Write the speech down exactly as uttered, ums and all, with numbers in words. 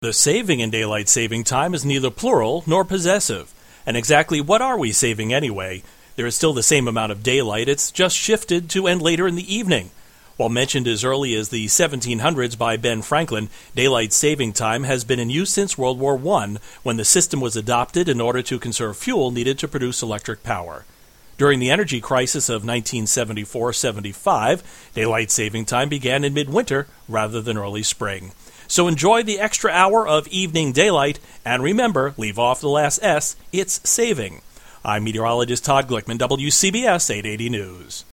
The saving in daylight saving time is neither plural nor possessive. And exactly what are we saving anyway? There is still the same amount of daylight, it's just shifted to end later in the evening. While mentioned as early as the seventeen hundreds by Ben Franklin, daylight saving time has been in use since World War One, when the system was adopted in order to conserve fuel needed to produce electric power. During the energy crisis of nineteen seventy-four seventy-five, daylight saving time began in midwinter rather than early spring. So enjoy the extra hour of evening daylight, and remember, leave off the last S, it's saving. I'm meteorologist Todd Glickman, W C B S eight eighty News.